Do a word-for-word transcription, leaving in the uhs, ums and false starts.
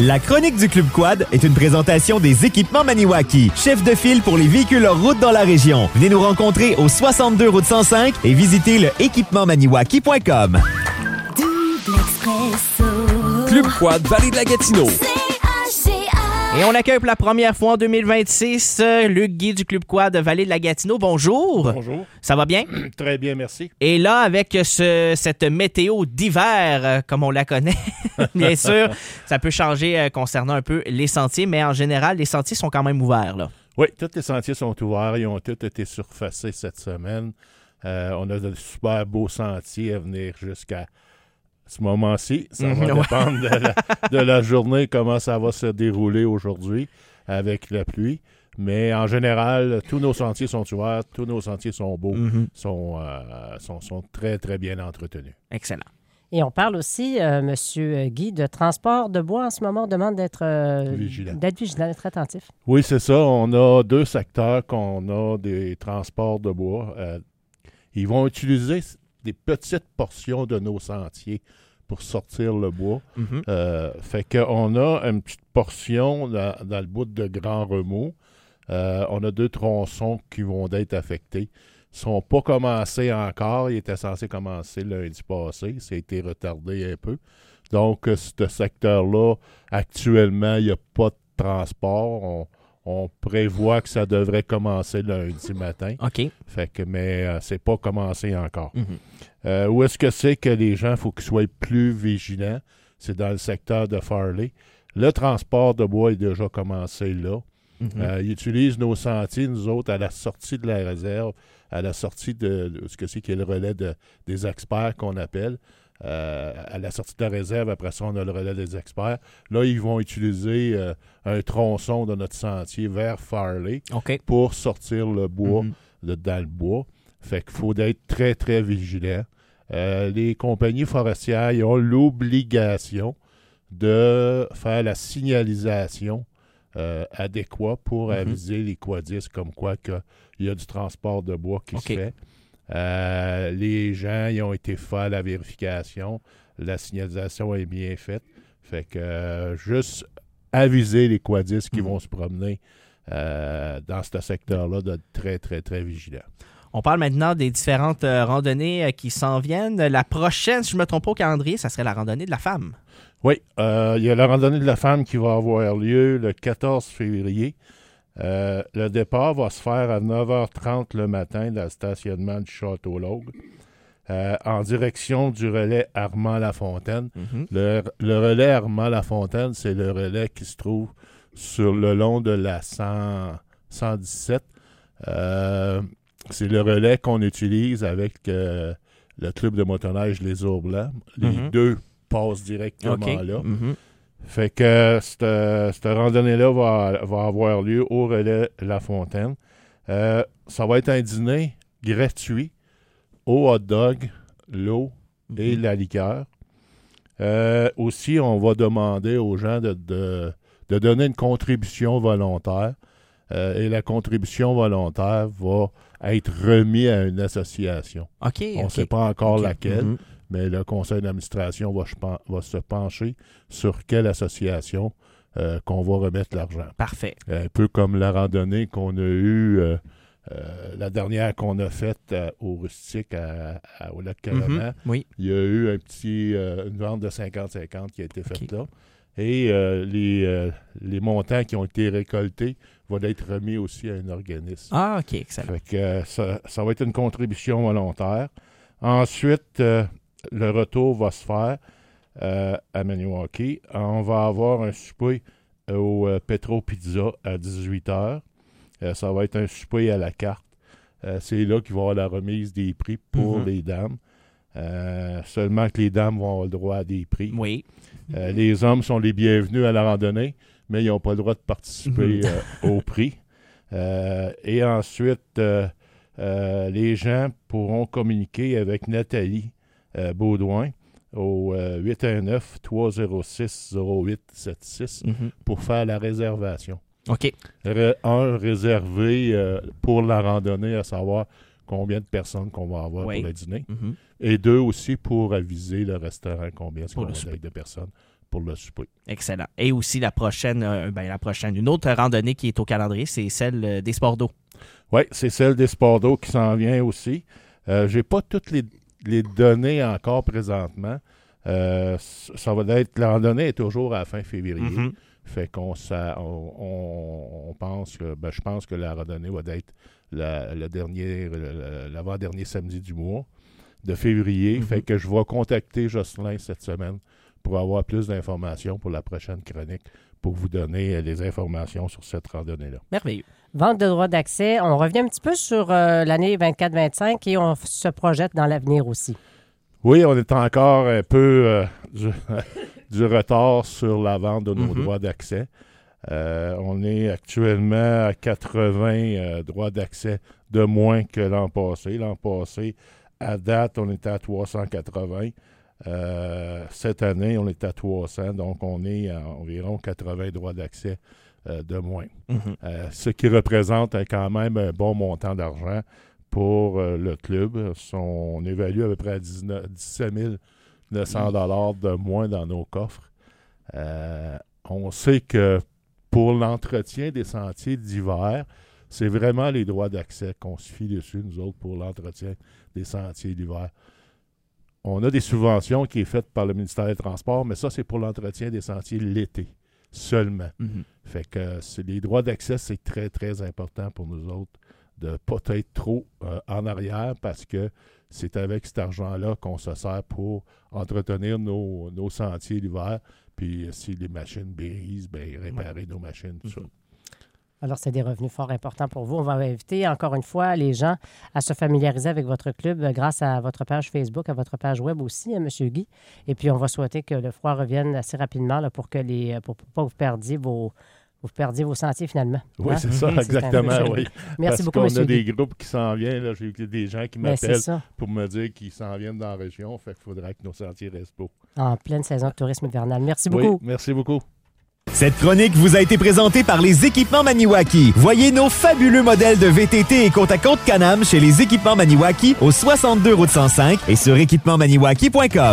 La chronique du Club Quad est une présentation des équipements Maniwaki, chef de file pour les véhicules hors route dans la région. Venez nous rencontrer au soixante-deux route cent cinq et visitez le équipement maniwaki point com. Double Expresso. Club Quad Vallée de la Gatineau. Et on accueille pour la première fois en deux mille vingt-six euh, Luc Guy du Club Quad Vallée de la Gatineau. Bonjour. Bonjour. Ça va bien? Très bien, merci. Et là, avec ce, cette météo d'hiver, euh, comme on la connaît, bien sûr, ça peut changer euh, concernant un peu les sentiers, mais en général, les sentiers sont quand même ouverts, là. Oui, tous les sentiers sont ouverts. Ils ont tous été surfacés cette semaine. Euh, on a de super beaux sentiers à venir jusqu'à ce moment-ci. Ça va Mmh, ouais. dépendre de la, de la journée, comment ça va se dérouler aujourd'hui avec la pluie. Mais en général, tous nos sentiers sont ouverts, tous nos sentiers sont beaux, Mm-hmm. sont, euh, sont, sont très, très bien entretenus. Excellent. Et on parle aussi, euh, M. Guy, de transport de bois en ce moment. On demande d'être euh, Vigilant. d'être vigilant, d'être attentif. Oui, c'est ça. On a deux secteurs qu'on a des transports de bois. Euh, ils vont utiliser des petites portions de nos sentiers pour sortir le bois. Mm-hmm. Euh, fait qu'on a une petite portion dans, dans le bout de Grand Remous. Euh, on a deux tronçons qui vont être affectés. Ils ne sont pas commencés encore. Ils étaient censés commencer lundi passé. Ça a été retardé un peu. Donc, euh, ce secteur-là, actuellement, il n'y a pas de transport. On, on prévoit que ça devrait commencer lundi matin. OK. Fait que, mais euh, c'est pas commencé encore. Mm-hmm. Euh, où est-ce que c'est que les gens, il faut qu'ils soient plus vigilants? C'est dans le secteur de Farley. Le transport de bois est déjà commencé là. Mm-hmm. Euh, ils utilisent nos sentiers, nous autres, à la sortie de la réserve, à la sortie de, de ce que c'est qui est le relais de, des experts qu'on appelle. Euh, à la sortie de la réserve, après ça, on a le relais des experts. Là, ils vont utiliser euh, un tronçon de notre sentier vers Farley OK. pour sortir le bois Mhm. de, dans le bois. Fait qu'il faut être très, très vigilant. Euh, les compagnies forestières ils ont l'obligation de faire la signalisation euh, adéquate pour Mhm. aviser les quadistes comme quoi que il y a du transport de bois qui OK. se fait. Euh, les gens ils ont été faire la vérification. La signalisation est bien faite. Fait que euh, juste aviser les quadistes qui Mhm. vont se promener euh, dans ce secteur-là d'être très, très, très vigilants. On parle maintenant des différentes euh, randonnées euh, qui s'en viennent. La prochaine, si je ne me trompe pas au calendrier, ça serait la randonnée de la femme. Oui, euh, il y a la randonnée de la femme qui va avoir lieu le quatorze février. Euh, le départ va se faire à neuf heures trente le matin dans le stationnement du Château-Laugue, euh, en direction du relais Armand-Lafontaine. Mm-hmm. Le, le relais Armand-Lafontaine, c'est le relais qui se trouve sur le long de la cent, cent dix-sept. Euh, c'est le relais qu'on utilise avec euh, le club de motoneige Les Ours Blancs. Les Mm-hmm. deux passent directement OK. là. Mm-hmm. Fait que cette, cette randonnée-là va, va avoir lieu au relais La Fontaine. Euh, ça va être un dîner gratuit au hot dog, l'eau et Mhm. la liqueur. Euh, aussi, on va demander aux gens de, de, de donner une contribution volontaire. Euh, et la contribution volontaire va être remise à une association. OK. On ne OK. sait pas encore OK. laquelle. Mhm. Mais le conseil d'administration va, va se pencher sur quelle association euh, qu'on va remettre l'argent. Parfait. Un peu comme la randonnée qu'on a eue, euh, euh, la dernière qu'on a faite euh, au Rustique à, à- au lac Caraman. Mhm. Oui. Il y a eu un petit, euh, une vente de cinquante cinquante qui a été faite OK. là. Et euh, les, euh, les montants qui ont été récoltés vont être remis aussi à un organisme. Ah, OK. Excellent. Fait que euh, ça, ça va être une contribution volontaire. Ensuite, euh, le retour va se faire euh, à Maniwaki. On va avoir un souper au euh, Petro Pizza à dix-huit heures. Euh, ça va être un souper à la carte. Euh, c'est là qu'il va y avoir la remise des prix pour Mhm. les dames. Euh, seulement que les dames vont avoir le droit à des prix. Oui. Euh, les hommes sont les bienvenus à la randonnée, mais ils n'ont pas le droit de participer Mhm. euh, au prix. Euh, et ensuite, euh, euh, les gens pourront communiquer avec Nathalie euh, Baudouin au euh, huit un neuf, trois zéro six, zéro huit sept six Mhm. pour faire la réservation. OK. Ré- un, réservé euh, pour la randonnée, à savoir combien de personnes qu'on va avoir Oui. pour le dîner. Mhm. Et deux, aussi pour aviser le restaurant combien est-ce Pour qu'on le va souper. être de personnes pour le souper. Excellent. Et aussi la prochaine, euh, ben, la prochaine, une autre randonnée qui est au calendrier, c'est celle euh, des sports d'eau. Oui, c'est celle des sports d'eau qui s'en vient aussi. Euh, j'ai pas toutes les, les données encore présentement. Euh, ça va être, la randonnée est toujours à la fin février. Mm-hmm. Fait qu'on ça, on, on, on pense que, ben, je pense que la randonnée va être la, le dernier, le, l'avant-dernier samedi du mois de février. Mm-hmm. Fait que je vais contacter Jocelyn cette semaine pour avoir plus d'informations pour la prochaine chronique, pour vous donner les informations sur cette randonnée-là. Merveilleux. Vente de droits d'accès. On revient un petit peu sur euh, l'année vingt-quatre vingt-cinq et on se projette dans l'avenir aussi. Oui, on est encore un peu euh, du, du retard sur la vente de nos Mm-hmm. droits d'accès. Euh, on est actuellement à quatre-vingts euh, droits d'accès de moins que l'an passé. L'an passé, à date, on était à trois cent quatre-vingts. Euh, cette année, on est à trois cents, donc on est à environ quatre-vingts droits d'accès euh, de moins. Mm-hmm. Euh, ce qui représente euh, quand même un bon montant d'argent pour euh, le club. Son, on évalue à peu près à dix-sept mille neuf cents dollars de moins dans nos coffres. Euh, on sait que pour l'entretien des sentiers d'hiver, c'est vraiment les droits d'accès qu'on se fie dessus, nous autres, pour l'entretien des sentiers d'hiver. On a des subventions qui sont faites par le ministère des Transports, mais ça, c'est pour l'entretien des sentiers l'été seulement. Mm-hmm. Fait que c'est, les droits d'accès, c'est très, très important pour nous autres de ne pas être trop euh, en arrière parce que c'est avec cet argent-là qu'on se sert pour entretenir nos, nos sentiers l'hiver. Puis si les machines brisent, bien, réparer ouais. nos machines, tout mm-hmm. ça. Alors, c'est des revenus fort importants pour vous. On va inviter encore une fois les gens à se familiariser avec votre club grâce à votre page Facebook, à votre page web aussi, hein, M. Guy. Et puis, on va souhaiter que le froid revienne assez rapidement là, pour que les pour, pour pas vous perdiez vos, vous perdiez vos sentiers finalement. Oui, hein? c'est ça, c'est exactement. Oui. Merci Parce beaucoup, qu'on M. a Guy. des groupes qui s'en viennent. Là, j'ai eu des gens qui m'appellent pour me dire qu'ils s'en viennent dans la région. Fait qu'il faudra que nos sentiers restent beaux. En pleine saison de tourisme hivernal. Merci beaucoup. Oui, merci beaucoup. Cette chronique vous a été présentée par les Équipements Maniwaki. Voyez nos fabuleux modèles de V T T et côte à côte Can-Am chez les Équipements Maniwaki au soixante-deux route cent cinq et sur équipements maniwaki point com.